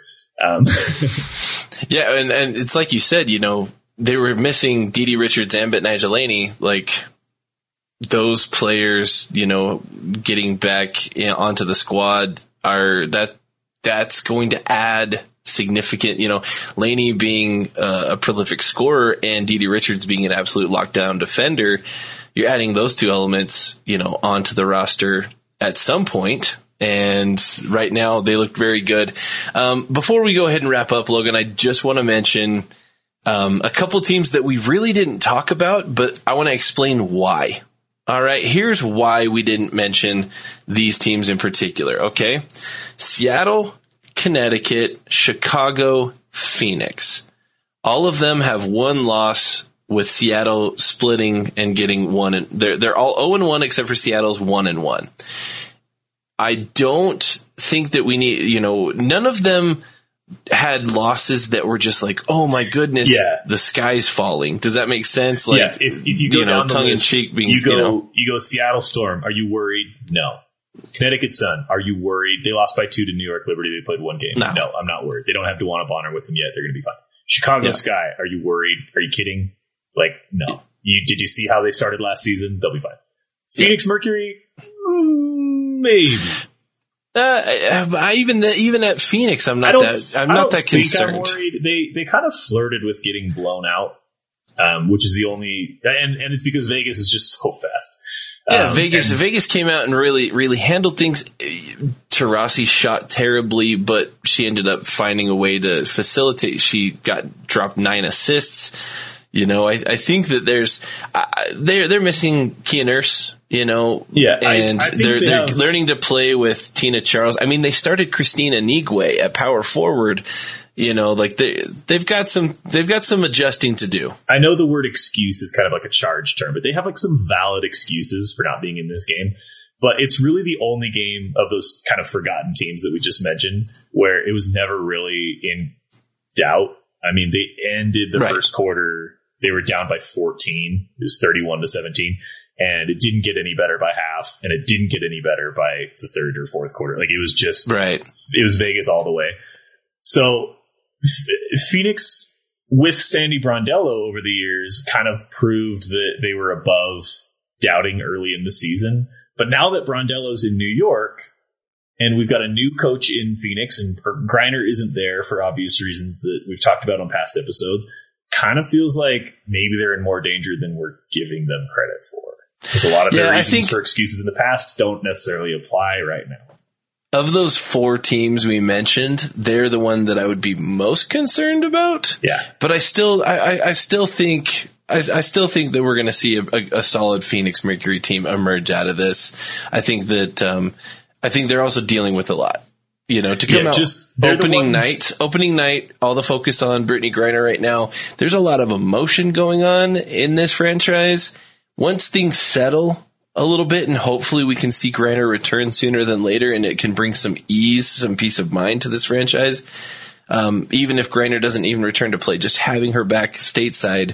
Yeah, and it's like you said, they were missing Didi Richards and Bet-Nigel Laney. Like, those players, getting back onto the squad that's going to add significant, Laney being a prolific scorer and Didi Richards being an absolute lockdown defender. You're adding those 2 elements, onto the roster at some point. And right now they look very good. Before we go ahead and wrap up, Logan, I just want to mention a couple teams that we really didn't talk about, but I want to explain why. All right, here's why we didn't mention these teams in particular, okay? Seattle, Connecticut, Chicago, Phoenix. All of them have 1 loss, with Seattle splitting and getting 1. They're all 0-1 except for Seattle's 1-1. I don't think that we need, none of them had losses that were just like, oh my goodness, the sky's falling. Does that make sense? Like, yeah, if you go down tongue in cheek, being, you go Seattle Storm. Are you worried? No. Connecticut Sun. Are you worried? They lost by 2 to New York Liberty. They played 1 game. No, I'm not worried. They don't have DeWanna Bonner with them yet. They're going to be fine. Chicago Sky. Are you worried? Are you kidding? Like, no. Did you see how they started last season? They'll be fine. Phoenix Mercury, maybe. Even at Phoenix, I'm not that concerned. I'm worried. They kind of flirted with getting blown out, which is the only, and it's because Vegas is just so fast. Yeah, Vegas came out and really handled things. Taurasi shot terribly, but she ended up finding a way to facilitate. She dropped 9 assists. I think that they're missing Kia Nurse, Yeah, and I think they're learning to play with Tina Charles. I mean, they started Christina Nigwe at power forward. They've got some adjusting to do. I know the word excuse is kind of like a charged term, but they have like some valid excuses for not being in this game. But it's really the only game of those kind of forgotten teams that we just mentioned where it was never really in doubt. I mean, they ended the first quarter. They were down by 14. It was 31-17. And it didn't get any better by half. And it didn't get any better by the third or fourth quarter. Like, it was just, it was Vegas all the way. So Phoenix, with Sandy Brondello over the years, kind of proved that they were above doubting early in the season. But now that Brondello's in New York, and we've got a new coach in Phoenix, and Griner isn't there for obvious reasons that we've talked about on past episodes, kind of feels like maybe they're in more danger than we're giving them credit for. Because a lot of their reasons for excuses in the past don't necessarily apply right now. Of those 4 teams we mentioned, they're the one that I would be most concerned about. Yeah. But I still think that we're going to see a solid Phoenix Mercury team emerge out of this. I think that I think they're also dealing with a lot. To come out opening night, all the focus on Brittany Griner right now. There's a lot of emotion going on in this franchise. Once things settle a little bit, and hopefully we can see Griner return sooner than later, and it can bring some ease, some peace of mind to this franchise. Even if Griner doesn't even return to play, just having her back stateside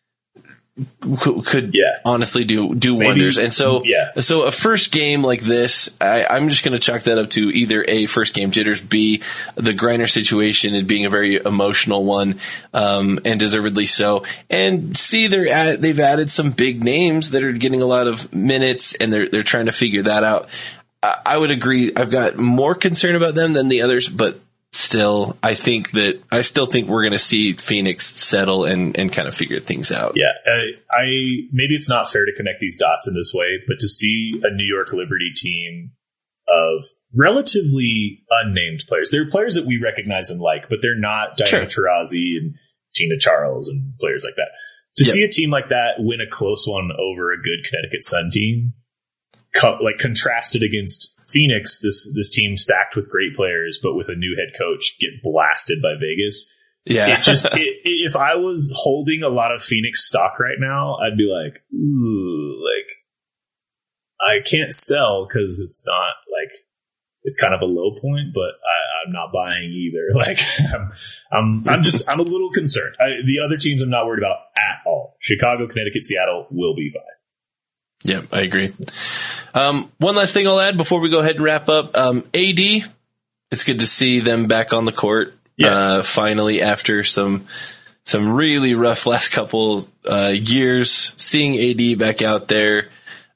could honestly do wonders. And so a first game like this, I'm just going to chalk that up to either A, first game jitters, B, the Griner situation and being a very emotional one, and deservedly so, and C, they've added some big names that are getting a lot of minutes, and they're trying to figure that out. I would agree. I've got more concern about them than the others, but still, I still think we're going to see Phoenix settle and kind of figure things out. Yeah. Maybe it's not fair to connect these dots in this way, but to see a New York Liberty team of relatively unnamed players, they're players that we recognize and like, but they're not Diana Taurasi and Tina Charles and players like that. To see a team like that win a close one over a good Connecticut Sun team, contrasted against Phoenix, this team stacked with great players, but with a new head coach, get blasted by Vegas. Yeah. If I was holding a lot of Phoenix stock right now, I'd be like, ooh, I can't sell because it's not it's kind of a low point, but I'm not buying either. I'm a little concerned. The other teams I'm not worried about at all. Chicago, Connecticut, Seattle will be fine. Yeah, I agree. One last thing I'll add before we go ahead and wrap up. AD, it's good to see them back on the court. Finally, after some really rough last couple years, seeing AD back out there,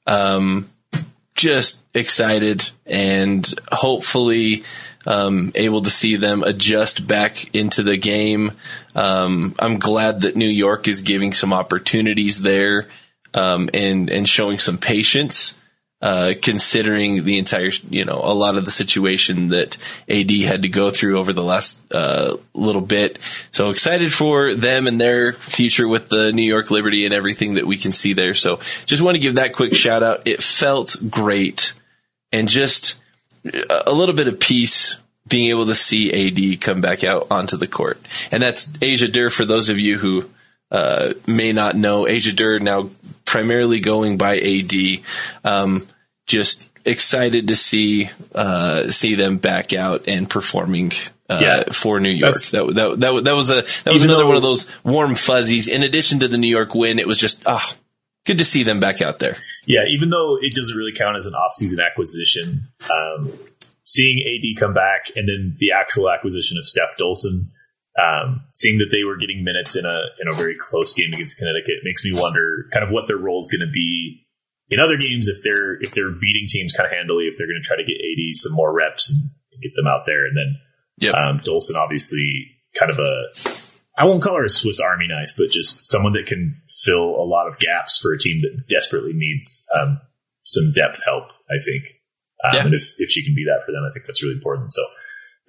just excited and hopefully able to see them adjust back into the game. I'm glad that New York is giving some opportunities there. And showing some patience, considering the entire, a lot of the situation that AD had to go through over the last little bit. So excited for them and their future with the New York Liberty and everything that we can see there. So just want to give that quick shout out. It felt great, and just a little bit of peace being able to see AD come back out onto the court. And that's Asia Durr, for those of you who may not know. Asia Durr now primarily going by AD. Just excited to see them back out and performing for New York. That was another one of those warm fuzzies. In addition to the New York win, it was just good to see them back out there. Yeah, even though it doesn't really count as an off-season acquisition, seeing AD come back and then the actual acquisition of Steph Dolson. Seeing that they were getting minutes in a very close game against Connecticut makes me wonder kind of what their role is going to be in other games, if they're beating teams kind of handily, if they're going to try to get AD some more reps and get them out there. And then Dolson, obviously kind of I won't call her a Swiss Army knife, but just someone that can fill a lot of gaps for a team that desperately needs some depth help, I think. And if she can be that for them, I think that's really important. So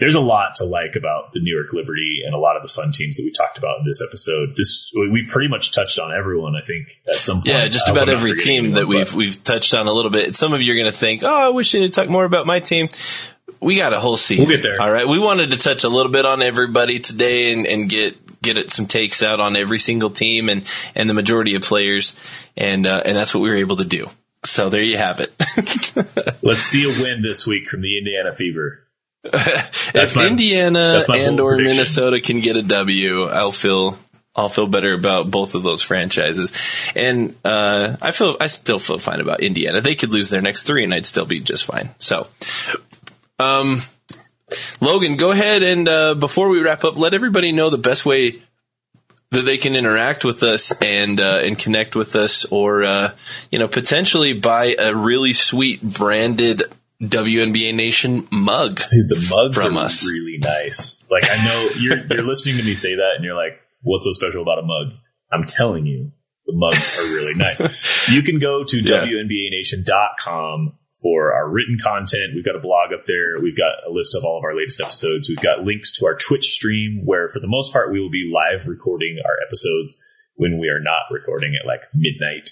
there's a lot to like about the New York Liberty and a lot of the fun teams that we talked about in this episode. We pretty much touched on everyone, I think, at some point. Yeah, just about every team that we've touched on a little bit. Some of you are going to think, oh, I wish they'd talk more about my team. We got a whole season. We'll get there. All right. We wanted to touch a little bit on everybody today and get some takes out on every single team and the majority of players. And that's what we were able to do. So there you have it. Let's see a win this week from the Indiana Fever. If Indiana and or Minnesota can get a W, I'll feel better about both of those franchises. And I still feel fine about Indiana. They could lose their next 3 and I'd still be just fine. So Logan, go ahead and before we wrap up, let everybody know the best way that they can interact with us and connect with us, or potentially buy a really sweet branded WNBA Nation mug. Dude, the mugs from are us. really nice. Like, I know you're listening to me say that and you're like, what's so special about a mug? I'm telling you, the mugs are really nice. You can go to WNBANation.com for our written content. We've got a blog up there. We've got a list of all of our latest episodes. We've got links to our Twitch stream where, for the most part, we will be live recording our episodes when we are not recording at like midnight.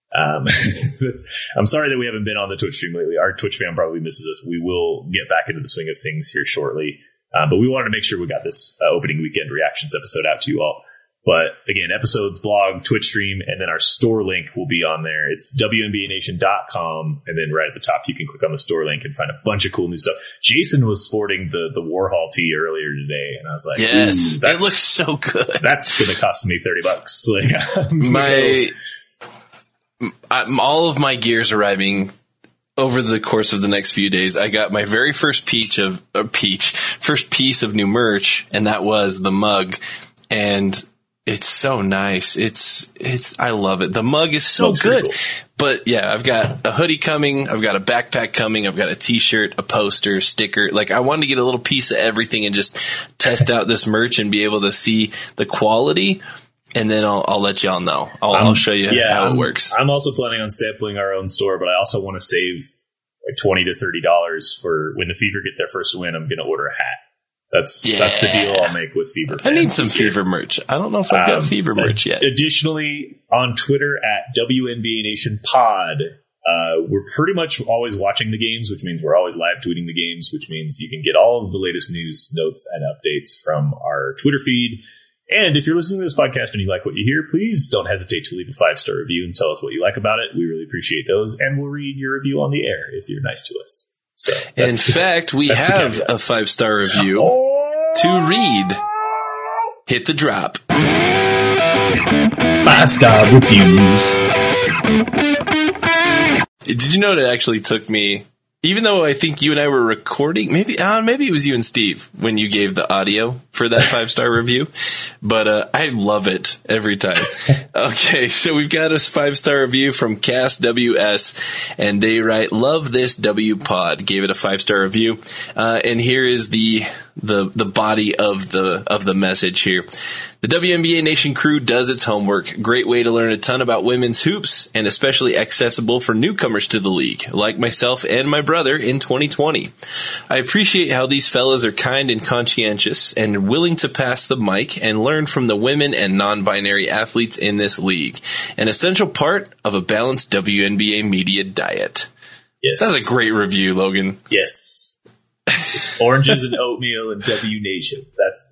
I'm sorry that we haven't been on the Twitch stream lately. Our Twitch fam probably misses us. We will get back into the swing of things here shortly. But we wanted to make sure we got this opening weekend reactions episode out to you all. But again, episodes, blog, Twitch stream, and then our store link will be on there. It's WNBANation.com. And then right at the top, you can click on the store link and find a bunch of cool new stuff. Jason was sporting the Warhol tee earlier today. And I was like, yes, it looks so good. That's going to cost me $30. Like, all of my gear's arriving over the course of the next few days. I got my very first piece of new merch, and that was the mug. And it's so nice. I love it. The mug is so good. Cool. But yeah, I've got a hoodie coming. I've got a backpack coming. I've got a t-shirt, a poster, sticker. Like, I wanted to get a little piece of everything and just test out this merch and be able to see the quality. And then I'll let y'all know. I'll show you how it works. I'm also planning on sampling our own store, but I also want to save like $20 to $30 for when the Fever get their first win. I'm going to order a hat. That's the deal I'll make with Fever fans. I need some Fever merch. I don't know if I've got Fever merch yet. Additionally, on Twitter at WNBA Nation Pod, we're pretty much always watching the games, which means we're always live tweeting the games, which means you can get all of the latest news, notes, and updates from our Twitter feed. And if you're listening to this podcast and you like what you hear, please don't hesitate to leave a 5-star review and tell us what you like about it. We really appreciate those, and we'll read your review on the air if you're nice to us. So in fact, we have a 5-star review to read. Hit the drop. 5-star reviews. Did you know it actually took me, even though I think you and I were recording, maybe it was you and Steve when you gave the audio for that 5-star review, but I love it every time. Okay, so we've got a 5-star review from Cass WS, and they write, "Love this W pod." Gave it a 5-star review, and here is the body of the message here. The WNBA Nation crew does its homework. Great way to learn a ton about women's hoops, and especially accessible for newcomers to the league, like myself and my brother in 2020. I appreciate how these fellas are kind and conscientious and willing to pass the mic and learn from the women and non-binary athletes in this league. An essential part of a balanced WNBA media diet. Yes. That's a great review, Logan. Yes. It's oranges and oatmeal and W Nation. That's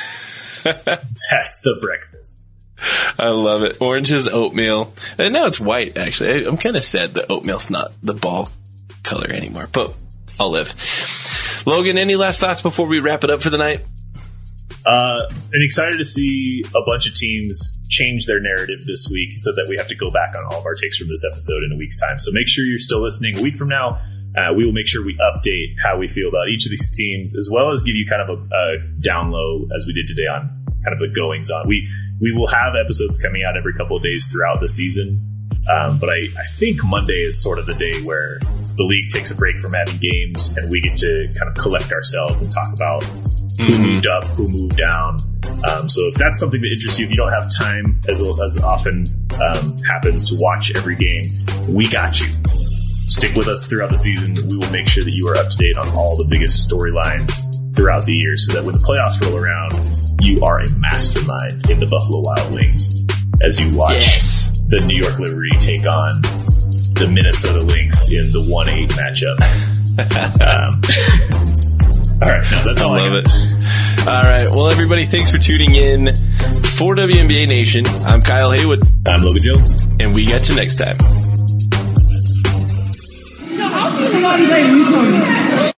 the breakfast. I love it. Oranges, oatmeal. And now it's white, actually. I'm kind of sad that oatmeal's not the ball color anymore, but I'll live. Logan, any last thoughts before we wrap it up for the night? I'm excited to see a bunch of teams change their narrative this week so that we have to go back on all of our takes from this episode in a week's time. So make sure you're still listening. A week from now, we will make sure we update how we feel about each of these teams, as well as give you kind of a down low, as we did today, on kind of the goings on. We will have episodes coming out every couple of days throughout the season. But I think Monday is sort of the day where the league takes a break from having games and we get to kind of collect ourselves and talk about who moved up, who moved down. So if that's something that interests you, if you don't have time, as often happens, to watch every game, we got you. Stick with us throughout the season. We will make sure that you are up to date on all the biggest storylines throughout the year so that when the playoffs roll around, you are a mastermind in the Buffalo Wild Wings as you watch the New York Liberty take on the Minnesota Lynx in the 1-8 matchup. All right, no, that's all I love it. All right, well, everybody, thanks for tuning in for WNBA Nation. I'm Kyle Haywood. I'm Logan Jones. And we get you next time. No, I'll see you in the lobby later. You told me.